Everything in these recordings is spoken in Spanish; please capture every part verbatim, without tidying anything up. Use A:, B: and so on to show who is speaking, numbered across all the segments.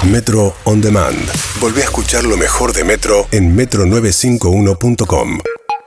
A: Metro On Demand. Volvé a escuchar lo mejor de Metro en metro novecientos cincuenta y uno punto com.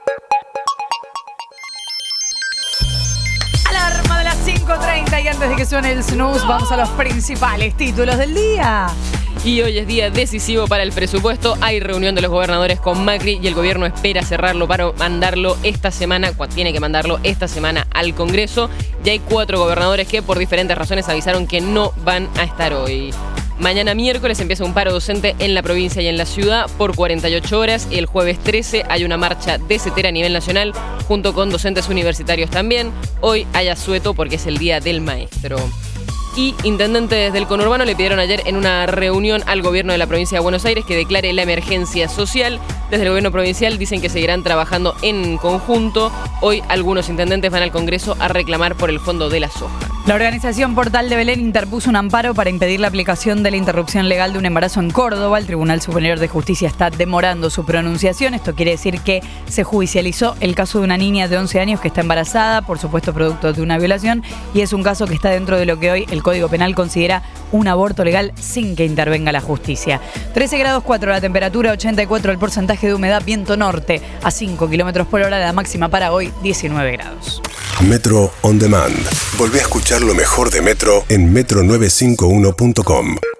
B: Alarma de las cinco treinta y antes de que suene el snooze, vamos a los principales títulos del día.
C: Y hoy es día decisivo para el presupuesto. Hay reunión de los gobernadores con Macri y el gobierno espera cerrarlo para mandarlo esta semana, tiene que mandarlo esta semana al Congreso. Y hay cuatro gobernadores que por diferentes razones avisaron que no van a estar hoy. Mañana miércoles empieza un paro docente en la provincia y en la ciudad por cuarenta y ocho horas. El jueves trece hay una marcha de CETERA a nivel nacional junto con docentes universitarios también. Hoy hay asueto porque es el Día del Maestro. Y intendentes del conurbano le pidieron ayer en una reunión al gobierno de la provincia de Buenos Aires que declare la emergencia social. Desde el gobierno provincial dicen que seguirán trabajando en conjunto. Hoy algunos intendentes van al Congreso a reclamar por el fondo de la soja.
B: La organización Portal de Belén interpuso un amparo para impedir la aplicación de la interrupción legal de un embarazo en Córdoba. El Tribunal Superior de Justicia está demorando su pronunciación. Esto quiere decir que se judicializó el caso de una niña de once años que está embarazada, por supuesto producto de una violación, y es un caso que está dentro de lo que hoy el Código Penal considera un aborto legal sin que intervenga la justicia. trece grados cuatro la temperatura, ochenta y cuatro el porcentaje de humedad, viento norte a cinco kilómetros por hora, la máxima para hoy diecinueve grados.
A: Metro On Demand. Volvé a escuchar lo mejor de Metro en metro novecientos cincuenta y uno punto com.